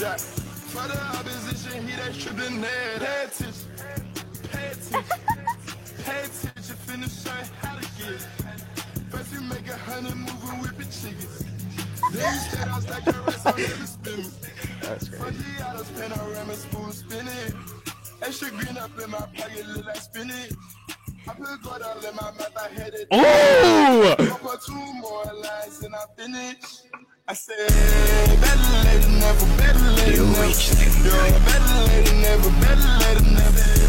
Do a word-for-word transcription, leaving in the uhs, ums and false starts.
shot. For the opposition, he that tripping there. Pay attention, pay attention, pay attention, finish showing how to get. First you make a hundred moving with the chickens. Then you start out like a rest on every spin. Funky out of panorama spoon spinning. Extra green up in my pocket, look like spinach. I put gold all in my mouth, I had it. Oh! Put two more lines and I finish. I said, better lady, never, better lady, never. Better lady, never, better lady, never.